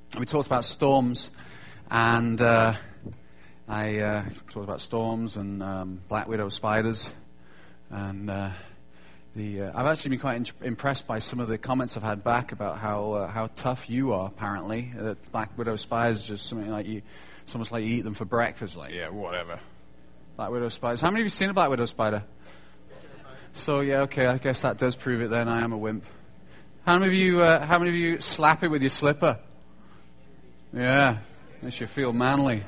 We talked about storms, and I talked about storms and black widow spiders, and I've actually been quite impressed by some of the comments I've had back about how tough you are. Apparently, that black widow spiders are just something like it's almost like you eat them for breakfast. Like, yeah, whatever. Black widow spiders. How many of you seen a black widow spider? So yeah, okay. I guess that does prove it. Then I am a wimp. How many of you slap it with your slipper? Yeah, makes you feel manly.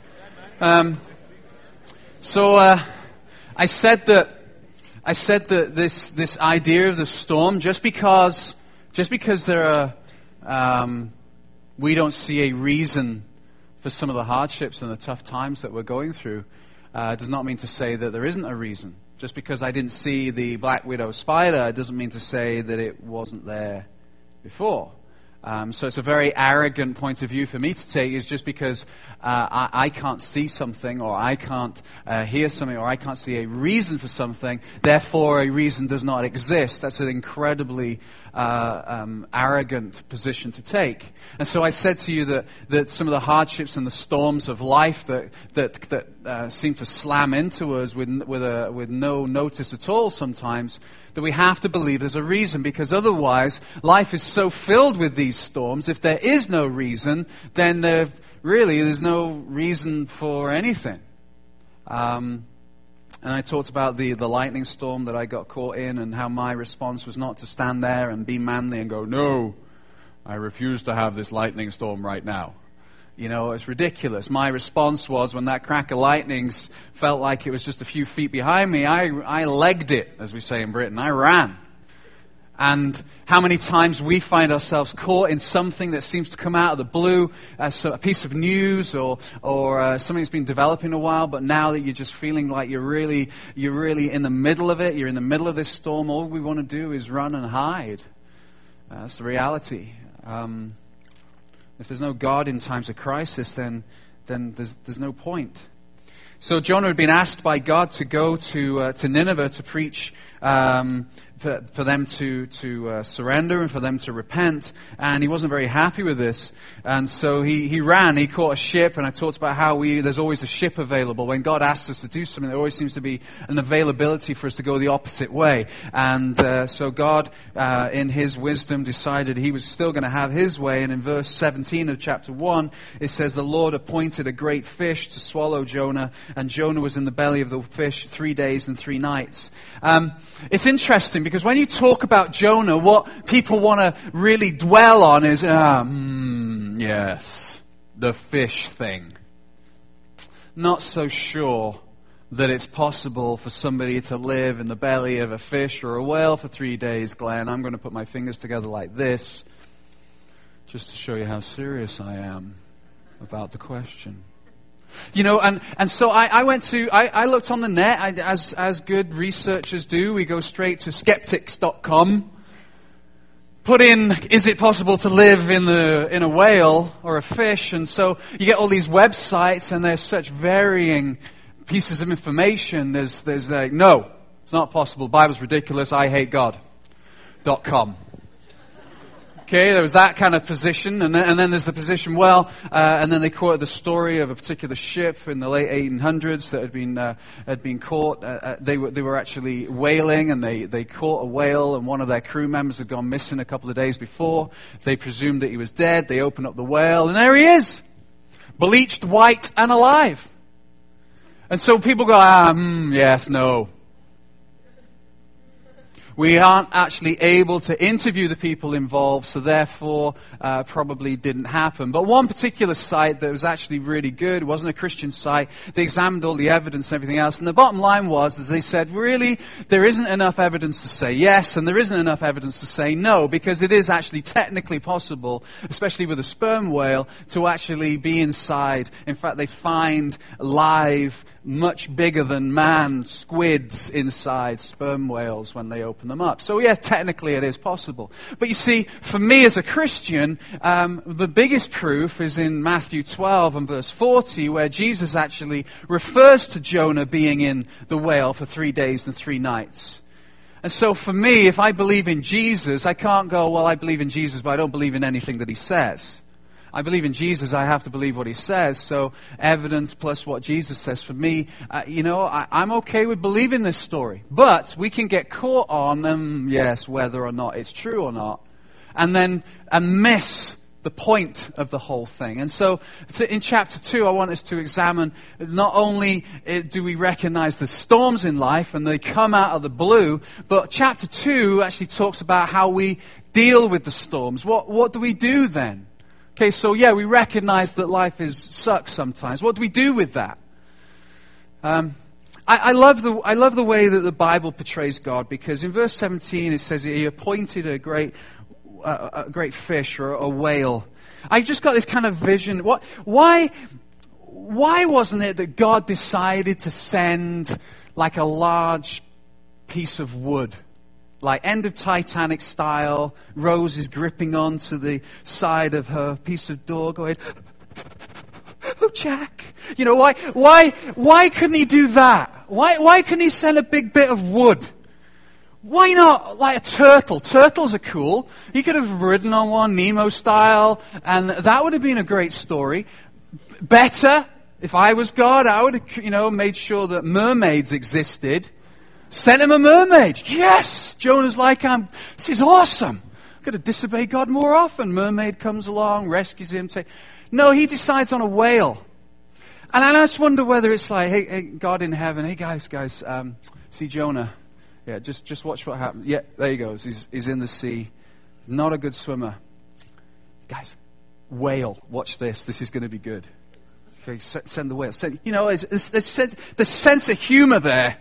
So I said that this idea of the storm, just because there are we don't see a reason for some of the hardships and the tough times that we're going through, does not mean to say that there isn't a reason. Just because I didn't see the black widow spider doesn't mean to say that it wasn't there before. So it's a very arrogant point of view for me to take, is just because I can't see something, or I can't hear something, or I can't see a reason for something, therefore a reason does not exist. That's an incredibly arrogant position to take. And so I said to you that some of the hardships and the storms of life that seem to slam into us with no notice at all sometimes, that we have to believe there's a reason, because otherwise life is so filled with these storms. If there is no reason, then there's no reason for anything. And I talked about the lightning storm that I got caught in, and how my response was not to stand there and be manly and go, "No, I refuse to have this lightning storm right now." You know, it's ridiculous. My response was, when that crack of lightning felt like it was just a few feet behind me, I legged it, as we say in Britain. I ran. And how many times we find ourselves caught in something that seems to come out of the blue, a piece of news or something that's been developing a while, but now that you're just feeling like you're really in the middle of it, you're in the middle of this storm, all we want to do is run and hide. That's the reality. If there's no God in times of crisis, then there's no point. So Jonah had been asked by God to go to Nineveh to preach, for them to surrender and for them to repent, and he wasn't very happy with this, and so he ran. He caught a ship, and I talked about how there's always a ship available. When God asks us to do something, there always seems to be an availability for us to go the opposite way, and so God, in His wisdom, decided He was still going to have His way, and in verse 17 of chapter 1, it says, "The Lord appointed a great fish to swallow Jonah, and Jonah was in the belly of the fish 3 days and 3 nights." It's interesting, because when you talk about Jonah, what people want to really dwell on is, yes, the fish thing. Not so sure that it's possible for somebody to live in the belly of a fish or a whale for 3 days, Glenn. I'm going to put my fingers together like this, just to show you how serious I am about the question. You know, and so I looked on the net, as good researchers do. We go straight to skeptics.com, put in, is it possible to live in a whale or a fish? And so you get all these websites, and there's such varying pieces of information. There's like, no, it's not possible. Bible's ridiculous. I hate God.com. Okay, there was that kind of position, and then there's the position, and then they quoted the story of a particular ship in the late 1800s that had been caught. They were actually whaling, and they caught a whale, and one of their crew members had gone missing a couple of days before. They presumed that he was dead. They opened up the whale, and there he is, bleached white and alive. And so people go, yes, no. We aren't actually able to interview the people involved, so therefore probably didn't happen. But one particular site that was actually really good, it wasn't a Christian site, they examined all the evidence and everything else, and the bottom line was, as they said, really, there isn't enough evidence to say yes, and there isn't enough evidence to say no, because it is actually technically possible, especially with a sperm whale, to actually be inside. In fact, they find live, much bigger than man squids inside sperm whales when they open them up. So yeah, technically it is possible. But you see, for me as a Christian, the biggest proof is in Matthew 12 and verse 40, where Jesus actually refers to Jonah being in the whale for 3 days and 3 nights. And so for me, if I believe in Jesus, I can't go, well, I believe in Jesus, but I don't believe in anything that He says. I believe in Jesus, I have to believe what he says. So evidence plus what Jesus says for me, I'm okay with believing this story. But we can get caught on, yes, whether or not it's true or not. And miss the point of the whole thing. And so in chapter 2, I want us to examine not only do we recognize the storms in life and they come out of the blue, but chapter 2 actually talks about how we deal with the storms. What do we do then? Okay, so yeah, we recognize that life sucks sometimes. What do we do with that? I love the way that the Bible portrays God, because in verse 17 it says he appointed a great fish or a whale. I just got this kind of vision. Why wasn't it that God decided to send like a large piece of wood, like end of Titanic style, Rose is gripping onto the side of her piece of door going, "Oh, Jack." Why couldn't he do that? Why couldn't he send a big bit of wood? Why not like a turtle? Turtles are cool. He could have ridden on one, Nemo style, and that would have been a great story. Better, if I was God, I would have, made sure that mermaids existed. Sent him a mermaid. Yes! Jonah's like, this is awesome. I've got to disobey God more often. Mermaid comes along, rescues him. No, he decides on a whale. And I just wonder whether it's like, hey, God in heaven, hey guys, see Jonah. Yeah, just watch what happens. Yeah, there he goes. He's in the sea. Not a good swimmer. Guys, whale, watch this. This is going to be good. Okay, send the whale. There's sense of humor there.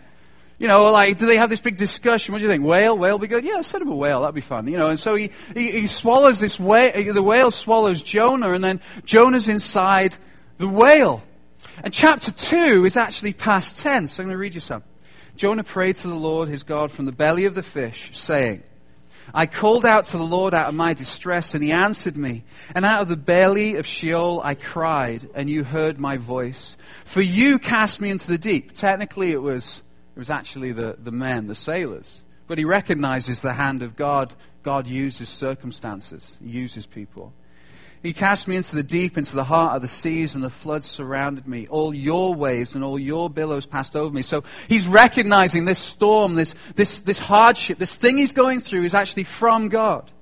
Do they have this big discussion? What do you think? Whale be good? Yeah, send him a whale. That'd be fun. And so he swallows this whale. The whale swallows Jonah, and then Jonah's inside the whale. And chapter 2 is actually past tense. So I'm going to read you some. Jonah prayed to the Lord his God from the belly of the fish, saying, I called out to the Lord out of my distress, and he answered me. And out of the belly of Sheol I cried, and you heard my voice. For you cast me into the deep. Technically it was actually the men, the sailors. But he recognizes the hand of God. God uses circumstances. He uses people. He cast me into the deep, into the heart of the seas, and the floods surrounded me. All your waves and all your billows passed over me. So he's recognizing this storm, this hardship, this thing he's going through is actually from God.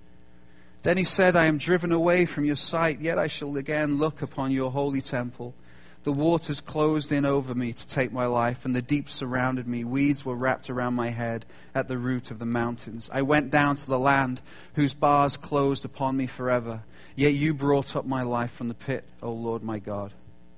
Then he said, I am driven away from your sight, yet I shall again look upon your holy temple. The waters closed in over me to take my life, and the deep surrounded me. Weeds were wrapped around my head at the root of the mountains. I went down to the land whose bars closed upon me forever. Yet you brought up my life from the pit, O Lord my God.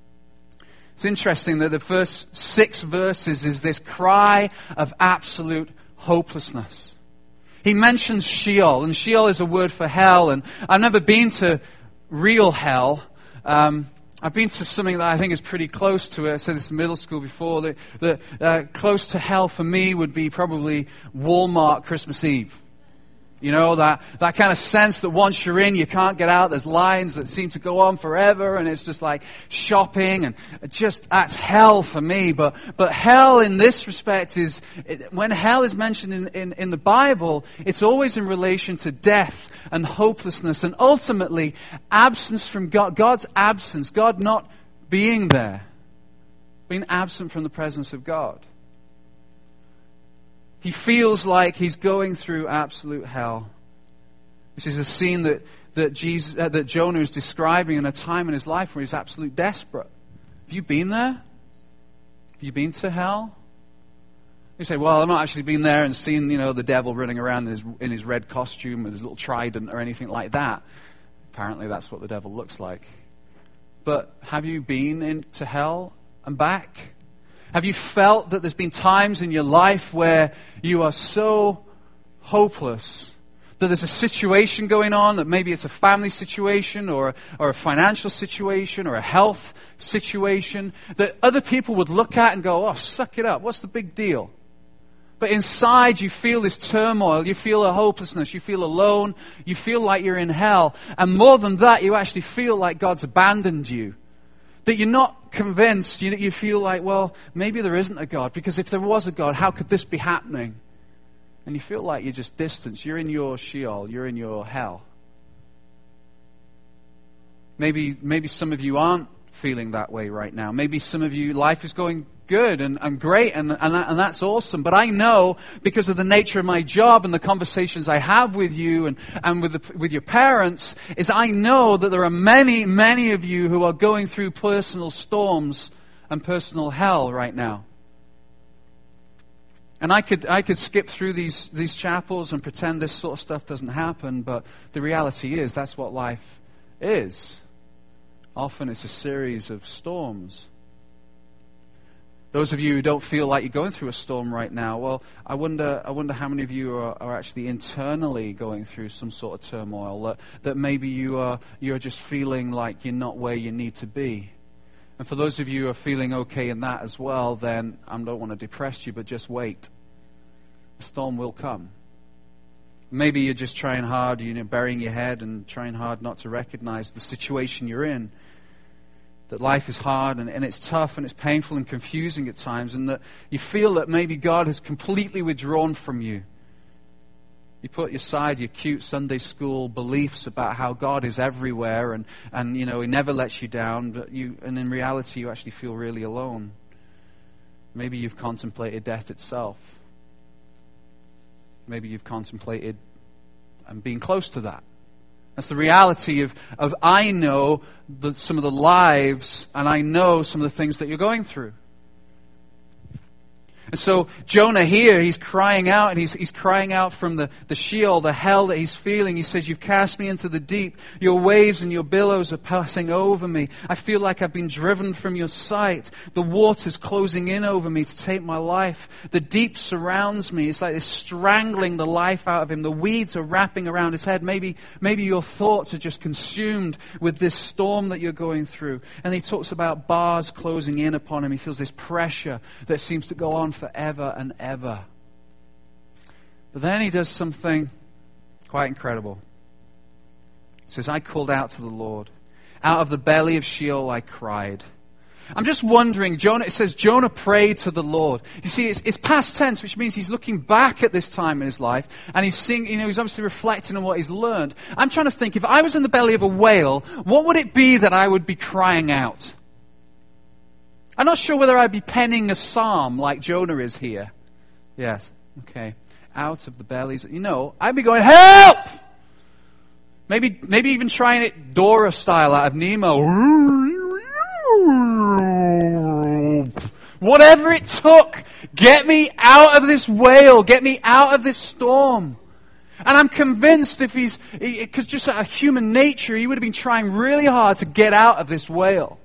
It's interesting that the first 6 verses is this cry of absolute hopelessness. He mentions Sheol, and Sheol is a word for hell, and I've never been to real hell. I've been to something that I think is pretty close to it. I said this in middle school before. That close to hell for me would be probably Walmart Christmas Eve. That kind of sense that once you're in, you can't get out. There's lines that seem to go on forever, and it's just like shopping, and that's hell for me. But hell in this respect is, when hell is mentioned in the Bible, it's always in relation to death and hopelessness, and ultimately absence from God, God's absence, God not being there, being absent from the presence of God. He feels like he's going through absolute hell. This is a scene that Jonah is describing in a time in his life where he's absolutely desperate. Have you been there? Have you been to hell? You say, well, I've not actually been there and seen, the devil running around in his red costume with his little trident or anything like that. Apparently that's what the devil looks like. But have you been into hell and back? Have you felt that there's been times in your life where you are so hopeless that there's a situation going on, that maybe it's a family situation or a financial situation or a health situation, that other people would look at and go, oh, suck it up, what's the big deal? But inside you feel this turmoil, you feel a hopelessness, you feel alone, you feel like you're in hell. And more than that, you actually feel like God's abandoned you. That you're not convinced, you feel like, well, maybe there isn't a God, because if there was a God, how could this be happening? And you feel like you're just distant. You're in your Sheol, you're in your hell. Maybe some of you aren't feeling that way right now. Maybe some of you, life is going good and great, and that's awesome. But I know, because of the nature of my job and the conversations I have with you and with your parents, is I know that there are many, many of you who are going through personal storms and personal hell right now. And I could skip through these chapels and pretend this sort of stuff doesn't happen, but the reality is that's what life is. Often it's a series of storms. Those of you who don't feel like you're going through a storm right now, well, I wonder how many of you are actually internally going through some sort of turmoil, that maybe you're just feeling like you're not where you need to be. And for those of you who are feeling okay in that as well, then I don't want to depress you, but just wait. The storm will come. Maybe you're just trying hard, burying your head and trying hard not to recognize the situation you're in. That life is hard and it's tough and it's painful and confusing at times, and that you feel that maybe God has completely withdrawn from you. You put aside your cute Sunday school beliefs about how God is everywhere and He never lets you down, and in reality you actually feel really alone. Maybe you've contemplated death itself. Maybe you've contemplated and being close to that. That's the reality of I know some of the lives, and I know some of the things that you're going through. And so Jonah here, he's crying out, and he's crying out from the Sheol, the hell that he's feeling. He says, "You've cast me into the deep. Your waves and your billows are passing over me. I feel like I've been driven from your sight. The water's closing in over me to take my life. The deep surrounds me." It's like they're strangling the life out of him. The weeds are wrapping around his head. Maybe your thoughts are just consumed with this storm that you're going through. And he talks about bars closing in upon him. He feels this pressure that seems to go on forever and ever. But then he does something quite incredible. He says, "I called out to the Lord. Out of the belly of Sheol I cried." I'm just wondering, it says Jonah prayed to the Lord. You see, it's past tense, which means he's looking back at this time in his life, and he's he's obviously reflecting on what he's learned. I'm trying to think, if I was in the belly of a whale, what would it be that I would be crying out? I'm not sure whether I'd be penning a psalm like Jonah is here. Yes, okay. Out of the bellies, I'd be going, "Help!" Maybe even trying it Dora style out of Nemo. Whatever it took, get me out of this whale, get me out of this storm. And I'm convinced because just out of human nature, he would have been trying really hard to get out of this whale.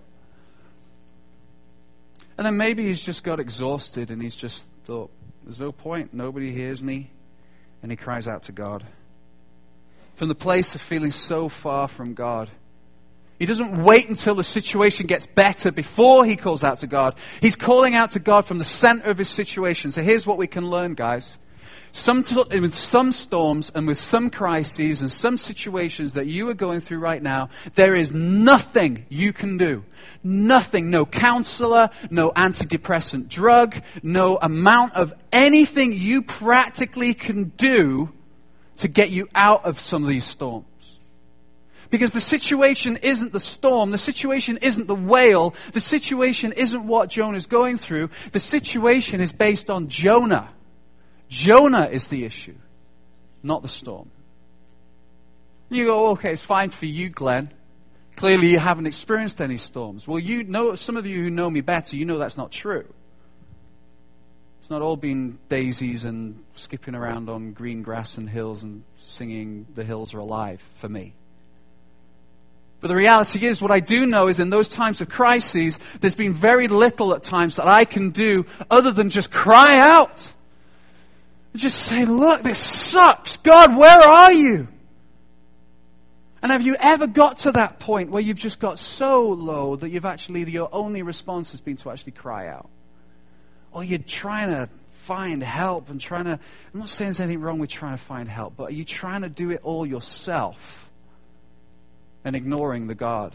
And then maybe he's just got exhausted and he's just thought, there's no point, nobody hears me. And he cries out to God. From the place of feeling so far from God. He doesn't wait until the situation gets better before he calls out to God. He's calling out to God from the center of his situation. So here's what we can learn, guys. With some storms and with some crises and some situations that you are going through right now, there is nothing you can do. Nothing. No counselor, no antidepressant drug, no amount of anything you practically can do to get you out of some of these storms. Because the situation isn't the storm, the situation isn't the whale, the situation isn't what Jonah's going through. The situation is based on Jonah. Jonah is the issue, not the storm. You go, okay, it's fine for you, Glenn. Clearly you haven't experienced any storms. Well, some of you who know me better, you know that's not true. It's not all been daisies and skipping around on green grass and hills and singing "The Hills Are Alive" for me. But the reality is, what I do know is in those times of crises, there's been very little at times that I can do other than just cry out. Just say, "Look, this sucks. God, where are you?" And have you ever got to that point where you've just got so low that your only response has been to actually cry out? Or you're trying to find help and I'm not saying there's anything wrong with trying to find help, but are you trying to do it all yourself and ignoring the God?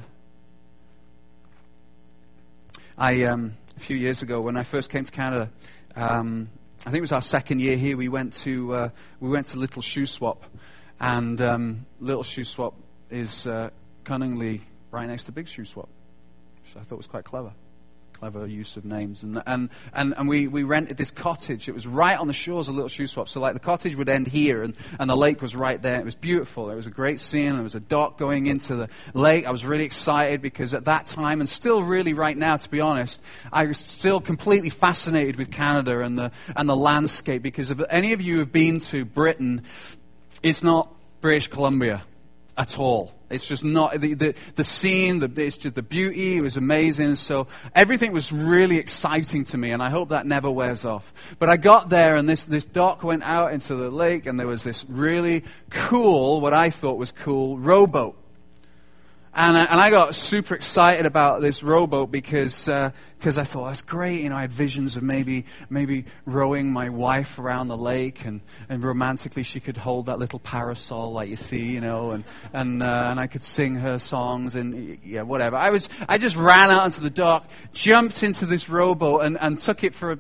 A few years ago when I first came to Canada, I think it was our second year here. We went to Little Shoe Swap, and Little Shoe Swap is cunningly right next to Big Shoe Swap, which I thought was quite clever. Clever use of names. And we rented this cottage. It was right on the shores of Little Shoe Swap. So like the cottage would end here and the lake was right there. It was beautiful. It was a great scene. There was a dock going into the lake. I was really excited because at that time, and still really right now, to be honest, I was still completely fascinated with Canada and the landscape, because if any of you have been to Britain, it's not British Columbia at all. It's just not the scene. It's just the beauty. It was amazing. So everything was really exciting to me, and I hope that never wears off. But I got there, and this dock went out into the lake, and there was this really cool, what I thought was cool, rowboat. And I got super excited about this rowboat because I thought, that's great. I had visions of maybe rowing my wife around the lake, and romantically she could hold that little parasol like you see, and I could sing her songs and whatever. I just ran out onto the dock, jumped into this rowboat and took it for a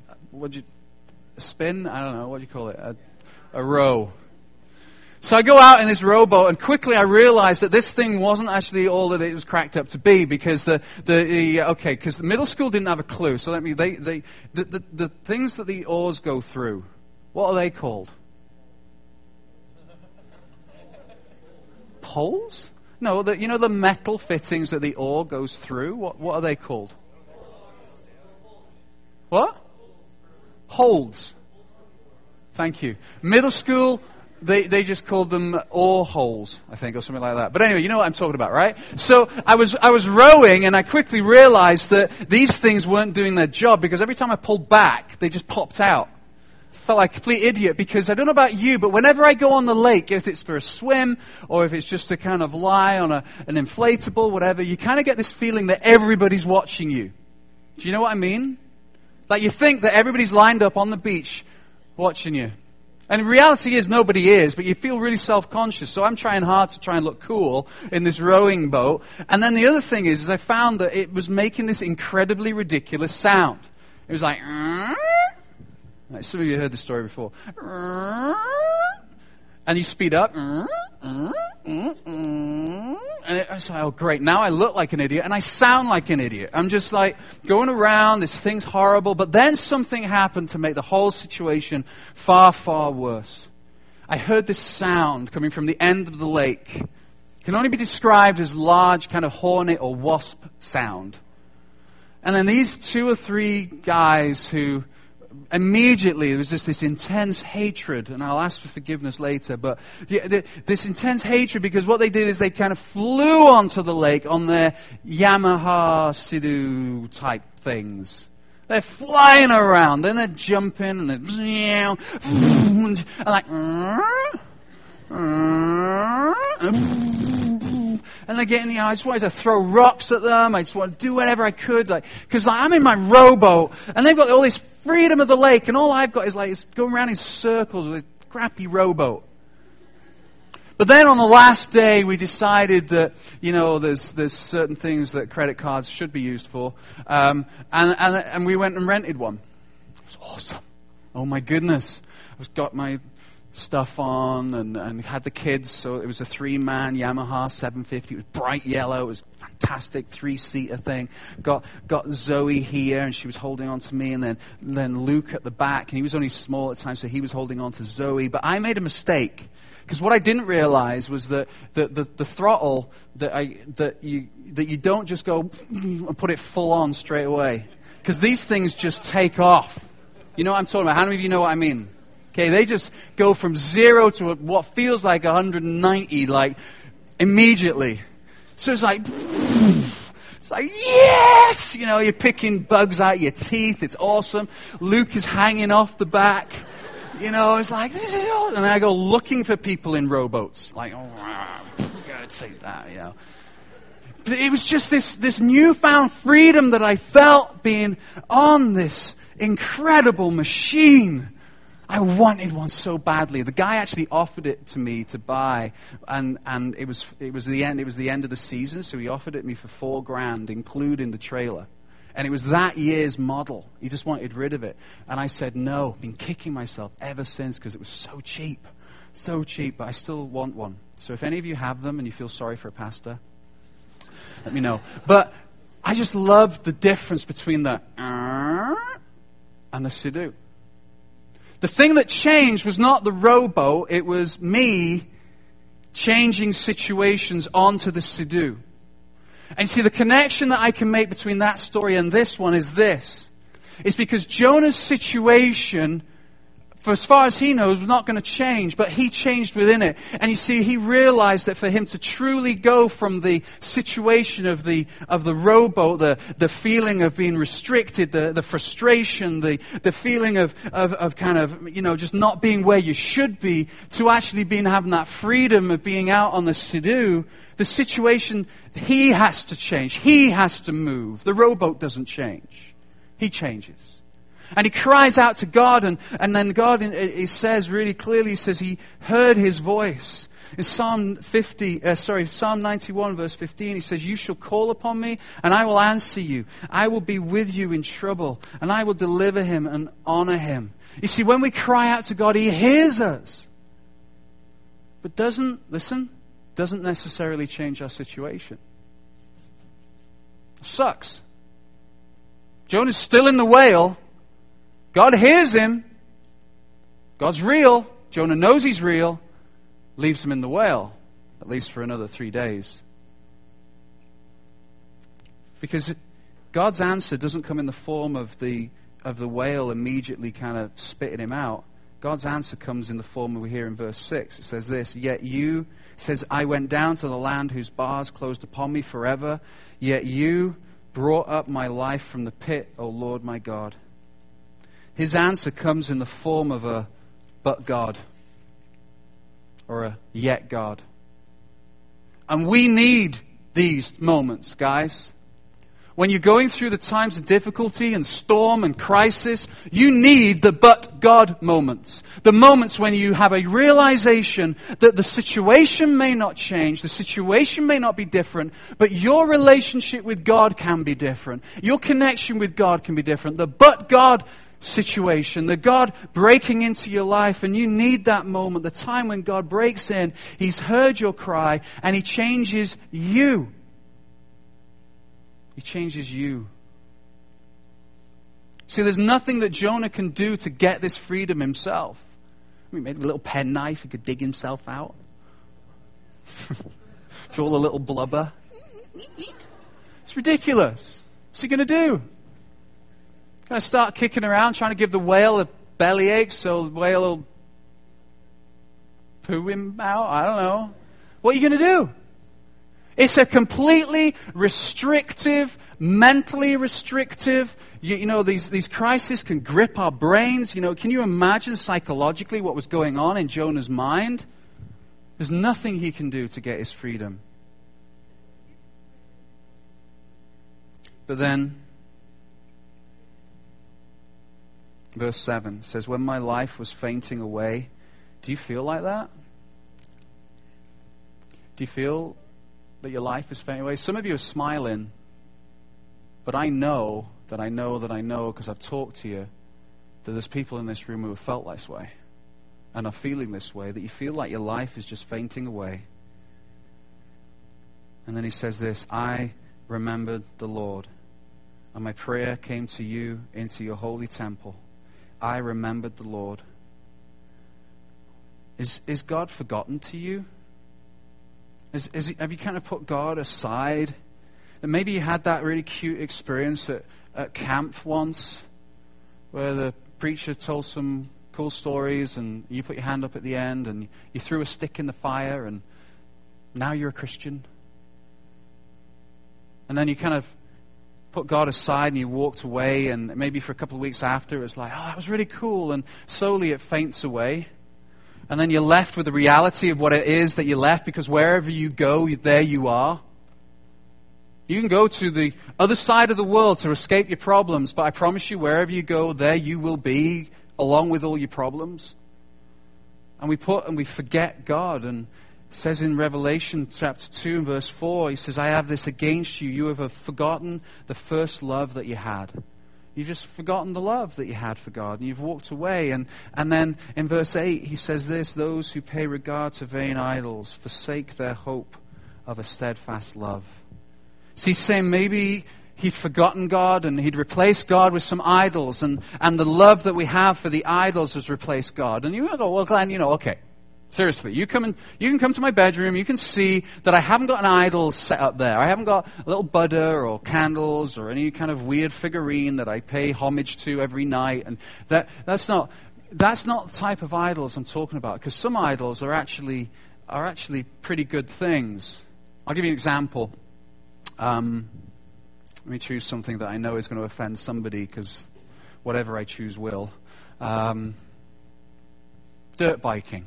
spin? I don't know, what do you call it? A row. So I go out in this rowboat, and quickly I realized that this thing wasn't actually all that it was cracked up to be, because because the middle school didn't have a clue. So the things that the oars go through, what are they called? Poles? No, the metal fittings that the oar goes through. What are they called? What? Holds. Thank you. Middle school. They just called them oar holes, I think, or something like that. But anyway, you know what I'm talking about, right? So I was rowing, and I quickly realized that these things weren't doing their job, because every time I pulled back, they just popped out. I felt like a complete idiot, because I don't know about you, but whenever I go on the lake, if it's for a swim, or if it's just to kind of lie on an inflatable, whatever, you kind of get this feeling that everybody's watching you. Do you know what I mean? Like you think that everybody's lined up on the beach watching you. And the reality is nobody is, but you feel really self-conscious. So I'm trying hard to try and look cool in this rowing boat. And then the other thing is I found that it was making this incredibly ridiculous sound. It was like some of you heard this story before. And you speed up. And it's like, oh great, now I look like an idiot and I sound like an idiot. I'm just like going around, this thing's horrible. But then something happened to make the whole situation far, far worse. I heard this sound coming from the end of the lake. It can only be described as large kind of hornet or wasp sound. And then these 2 or 3 guys who immediately, there was just this intense hatred, and I'll ask for forgiveness later, but this intense hatred, because what they did is they kind of flew onto the lake on their Yamaha Sea-Doo type things. They're flying around, then they're jumping, and they're and they're getting, I just wanted to throw rocks at them. I just want to do whatever I could, because I'm in my rowboat, and they've got all this freedom of the lake, and all I've got is going around in circles with a crappy rowboat. But then on the last day, we decided that, there's certain things that credit cards should be used for, and we went and rented one. It was awesome. Oh my goodness. I've got my stuff on and had the kids, so it was a 3-man Yamaha 750. It was bright yellow. It was fantastic 3-seater thing. Got Zoe here, and she was holding on to me, and then Luke at the back, and he was only small at the time, so he was holding on to Zoe. But I made a mistake, because what I didn't realize was that the throttle that you don't just go and put it full on straight away, because these things just take off. You know what I'm talking about? How many of you know what I mean? Okay, they just go from 0 to what feels like 190, like, immediately. So it's like, yes! You're picking bugs out of your teeth. It's awesome. Luke is hanging off the back. It's like, this is awesome. And I go looking for people in rowboats. Like, gotta take that, But it was just this newfound freedom that I felt being on this incredible machine. I wanted one so badly. The guy actually offered it to me to buy, and it was the end of the season, so he offered it me for $4,000, including the trailer. And it was that year's model. He just wanted rid of it. And I said no. Been kicking myself ever since, because it was so cheap. So cheap, but I still want one. So if any of you have them and you feel sorry for a pastor, let me know. But I just love the difference between the and the siddu. The thing that changed was not the rowboat, it was me changing situations onto the siddu. And you see, the connection that I can make between that story and this one is this. It's because Jonah's situation, for as far as he knows, was not going to change, but he changed within it. And you see, he realized that for him to truly go from the situation of the rowboat, the feeling of being restricted, the frustration, the feeling of kind of, just not being where you should be, to actually having that freedom of being out on the siddu, the situation, he has to change. He has to move. The rowboat doesn't change. He changes. And he cries out to God, and then God, he says really clearly, he says he heard his voice. In Psalm 91 verse 15, he says, "You shall call upon me, and I will answer you. I will be with you in trouble, and I will deliver him and honor him." You see, when we cry out to God, he hears us. But doesn't necessarily change our situation. Sucks. Jonah's still in the whale. God hears him. God's real. Jonah knows he's real. Leaves him in the whale, at least for another 3 days. Because God's answer doesn't come in the form of the whale immediately kind of spitting him out. God's answer comes in the form we hear in verse 6. It says this, it says, "I went down to the land whose bars closed upon me forever, yet you brought up my life from the pit, O Lord my God." His answer comes in the form of a "but God" or a "yet God." And we need these moments, guys. When you're going through the times of difficulty and storm and crisis, you need the "but God" moments. The moments when you have a realization that the situation may not change, the situation may not be different, but your relationship with God can be different. Your connection with God can be different. The "but God" situation, the God breaking into your life, and you need that moment, the time when God breaks in, He's heard your cry, and He changes you. He changes you. See, there's nothing that Jonah can do to get this freedom himself. I mean, maybe a little penknife, he could dig himself out. Through all the little blubber. It's ridiculous. What's he going to do? Going to start kicking around, trying to give the whale a bellyache so the whale will poo him out? I don't know. What are you going to do? It's a completely restrictive, mentally restrictive, these crises can grip our brains. Can you imagine psychologically what was going on in Jonah's mind? There's nothing he can do to get his freedom. But then, verse 7 says, "When my life was fainting away," do you feel like that? Do you feel that your life is fainting away? Some of you are smiling, but I know, because I've talked to you, that there's people in this room who have felt this way and are feeling this way, that you feel like your life is just fainting away. And then he says this, "I remembered the Lord, and my prayer came to you into your holy temple. I remembered the Lord." Is God forgotten to you? Have you kind of put God aside? And maybe you had that really cute experience at camp once, where the preacher told some cool stories and you put your hand up at the end and you threw a stick in the fire and now you're a Christian. And then you kind of put God aside and you walked away, and maybe for a couple of weeks after it was like, "Oh, that was really cool," and slowly it faints away. And then you're left with the reality of what it is that you left, because wherever you go, there you are. You can go to the other side of the world to escape your problems, but I promise you, wherever you go, there you will be, along with all your problems. And we forget God. And it says in Revelation chapter 2 and verse 4, he says, "I have this against you. You have forgotten the first love that you had." You've just forgotten the love that you had for God, and you've walked away. And then in verse 8, he says this, "Those who pay regard to vain idols forsake their hope of a steadfast love." So he's saying maybe he'd forgotten God and he'd replaced God with some idols, and the love that we have for the idols has replaced God. And you go, well, Glenn, okay. Seriously, you can come to my bedroom, you can see that I haven't got an idol set up there. I haven't got a little Buddha or candles or any kind of weird figurine that I pay homage to every night. And that's not the type of idols I'm talking about, because some idols are actually pretty good things. I'll give you an example. Let me choose something that I know is going to offend somebody, because whatever I choose will. Dirt biking.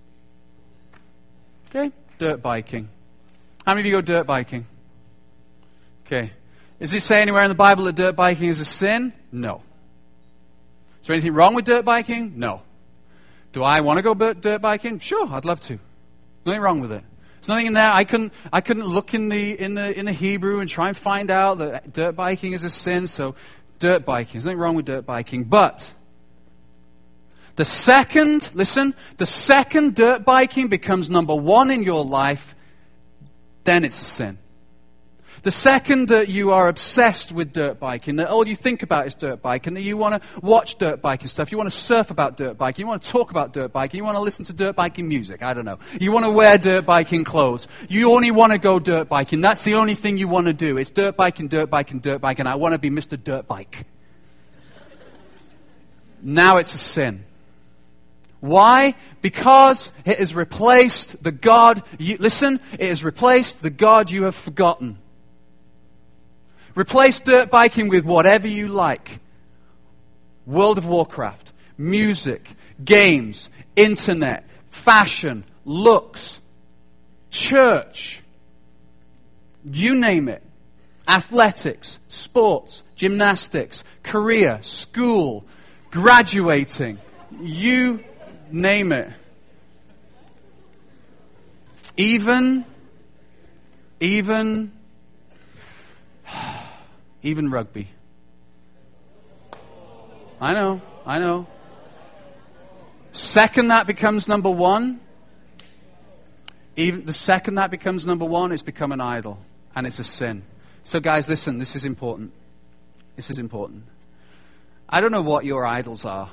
Okay, dirt biking. How many of you go dirt biking? Okay. Does it say anywhere in the Bible that dirt biking is a sin? No. Is there anything wrong with dirt biking? No. Do I want to go dirt biking? Sure, I'd love to. Nothing wrong with it. There's nothing in there. I couldn't look in the Hebrew and try and find out that dirt biking is a sin. So dirt biking. There's nothing wrong with dirt biking. But the second dirt biking becomes number one in your life, then it's a sin. The second that you are obsessed with dirt biking, that all you think about is dirt biking, that you want to watch dirt biking stuff, you want to surf about dirt biking, you want to talk about dirt biking, you want to listen to dirt biking music, I don't know. You want to wear dirt biking clothes. You only want to go dirt biking. That's the only thing you want to do. It's dirt biking, dirt biking, dirt biking. I want to be Mr. Dirt Bike. Now it's a sin. Why? Because it has replaced the God, it has replaced the God you have forgotten. Replace dirt biking with whatever you like. World of Warcraft, music, games, internet, fashion, looks, church, you name it. Athletics, sports, gymnastics, career, school, graduating, you name it. Even rugby. I know. Second that becomes number one, it's become an idol, and it's a sin. So guys, listen, this is important. I don't know what your idols are.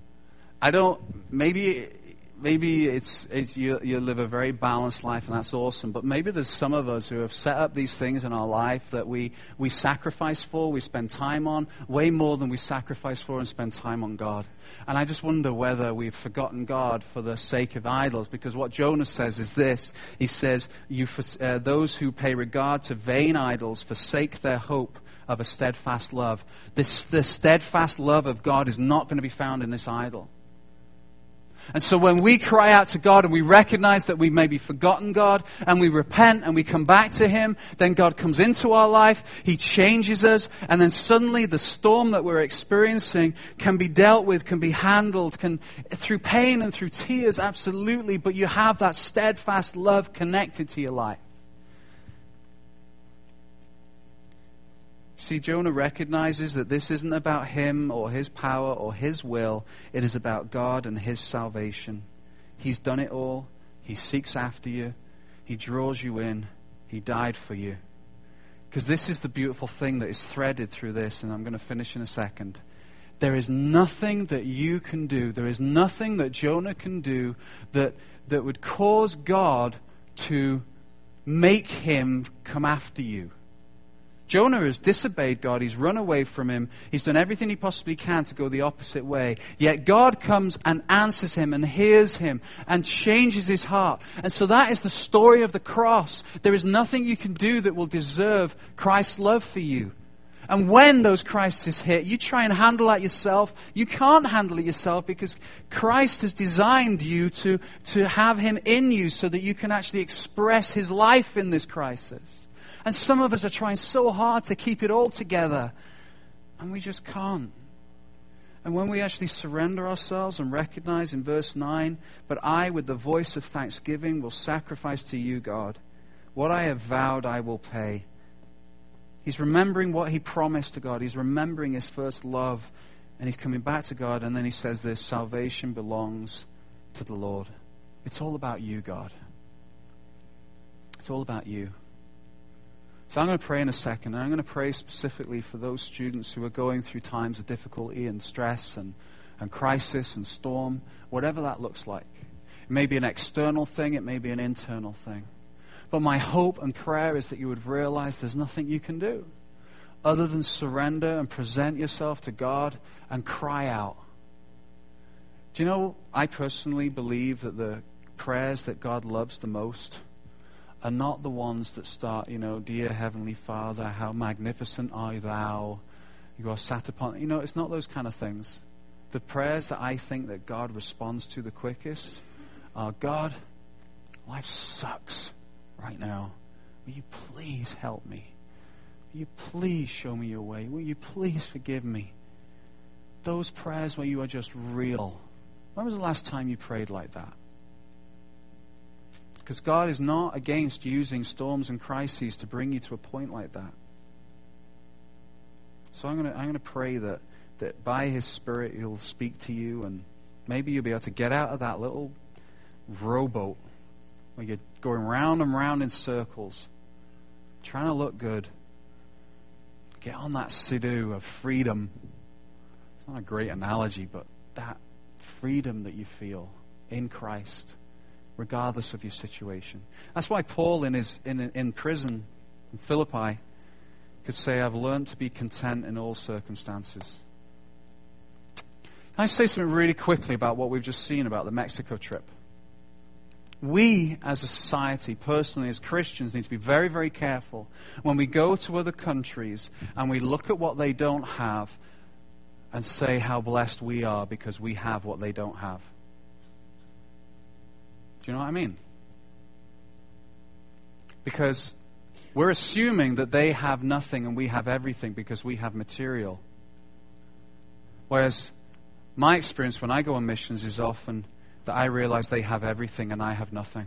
Maybe it's you live a very balanced life, and that's awesome. But maybe there's some of us who have set up these things in our life that we sacrifice for, we spend time on, way more than we sacrifice for and spend time on God. And I just wonder whether we've forgotten God for the sake of idols, because what Jonah says is this. He says, those who pay regard to vain idols forsake their hope of a steadfast love. The steadfast love of God is not going to be found in this idol. And so when we cry out to God and we recognize that we maybe forgotten God and we repent and we come back to Him, then God comes into our life, He changes us, and then suddenly the storm that we're experiencing can be dealt with, can be handled, through pain and through tears, absolutely, but you have that steadfast love connected to your life. See, Jonah recognizes that this isn't about him or his power or his will. It is about God and His salvation. He's done it all. He seeks after you. He draws you in. He died for you. Because this is the beautiful thing that is threaded through this, and I'm going to finish in a second. There is nothing that you can do, there is nothing that Jonah can do that would cause God to make him come after you. Jonah has disobeyed God. He's run away from Him. He's done everything he possibly can to go the opposite way. Yet God comes and answers him and hears him and changes his heart. And so that is the story of the cross. There is nothing you can do that will deserve Christ's love for you. And when those crises hit, you try and handle that yourself. You can't handle it yourself, because Christ has designed you to have Him in you so that you can actually express His life in this crisis. And some of us are trying so hard to keep it all together, and we just can't. And when we actually surrender ourselves and recognize in verse 9, "But I, with the voice of thanksgiving, will sacrifice to you, God. What I have vowed I will pay." He's remembering what he promised to God. He's remembering his first love, and he's coming back to God, and then he says this: "Salvation belongs to the Lord." It's all about you, God. It's all about you. So I'm going to pray in a second, and I'm going to pray specifically for those students who are going through times of difficulty and stress and crisis and storm, whatever that looks like. It may be an external thing, it may be an internal thing. But my hope and prayer is that you would realize there's nothing you can do other than surrender and present yourself to God and cry out. Do you know, I personally believe that the prayers that God loves the most are not the ones that start, Dear Heavenly Father, how magnificent are thou? You are sat upon. It's not those kind of things. The prayers that I think that God responds to the quickest are, God, life sucks right now. Will you please help me? Will you please show me your way? Will you please forgive me? Those prayers where you are just real. When was the last time you prayed like that? Because God is not against using storms and crises to bring you to a point like that. So I'm going to pray that by His Spirit He'll speak to you, and maybe you'll be able to get out of that little rowboat where you're going round and round in circles, trying to look good. Get on that Sea-Doo of freedom. It's not a great analogy, but that freedom that you feel in Christ, regardless of your situation. That's why Paul in prison in Philippi could say, I've learned to be content in all circumstances. Can I say something really quickly about what we've just seen about the Mexico trip? We, as a society, personally, as Christians, need to be very, very careful when we go to other countries and we look at what they don't have and say how blessed we are because we have what they don't have. Do you know what I mean? Because we're assuming that they have nothing and we have everything because we have material. Whereas my experience when I go on missions is often that I realize they have everything and I have nothing.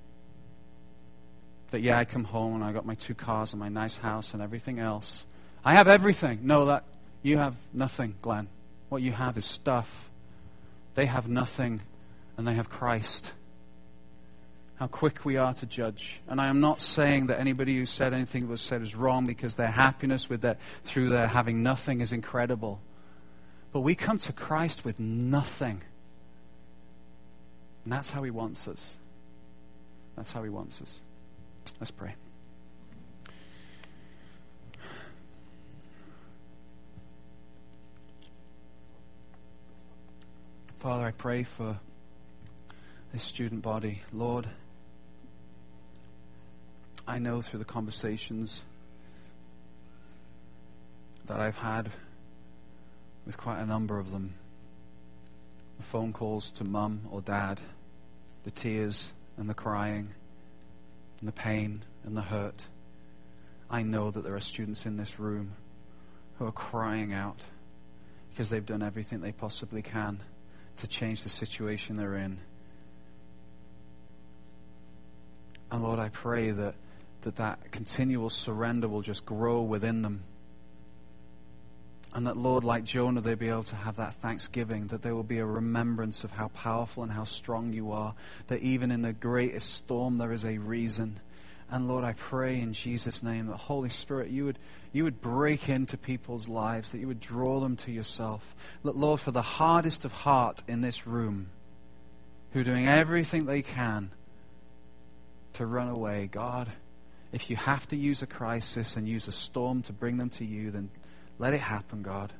That I come home and I got my 2 cars and my nice house and everything else. I have everything. No, that you have nothing, Glenn. What you have is stuff. They have nothing and they have Christ. How quick we are to judge. And I am not saying that anybody who said anything that was said is wrong, because their happiness through their having nothing is incredible. But we come to Christ with nothing. And that's how He wants us. That's how He wants us. Let's pray. Father, I pray for this student body. Lord, I know through the conversations that I've had with quite a number of them, the phone calls to mum or dad, the tears and the crying and the pain and the hurt. I know that there are students in this room who are crying out because they've done everything they possibly can to change the situation they're in. And Lord, I pray that continual surrender will just grow within them. And that, Lord, like Jonah, they'll be able to have that thanksgiving, that there will be a remembrance of how powerful and how strong you are, that even in the greatest storm there is a reason. And Lord, I pray in Jesus' name that Holy Spirit, you would break into people's lives, that you would draw them to yourself. Lord, for the hardest of heart in this room, who are doing everything they can to run away, God, if you have to use a crisis and use a storm to bring them to you, then let it happen, God.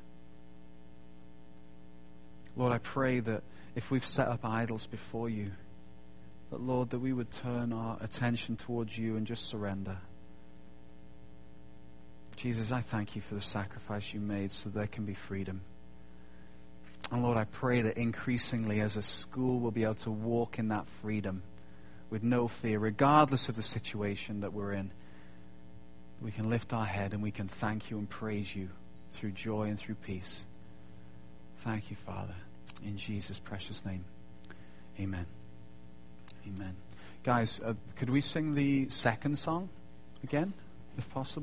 Lord, I pray that if we've set up idols before you, that, Lord, that we would turn our attention towards you and just surrender. Jesus, I thank you for the sacrifice you made so there can be freedom. And Lord, I pray that increasingly as a school we'll be able to walk in that freedom with no fear, regardless of the situation that we're in. We can lift our head and we can thank you and praise you through joy and through peace. Thank you, Father. In Jesus' precious name. Amen. Amen. Guys, could we sing the second song again, if possible?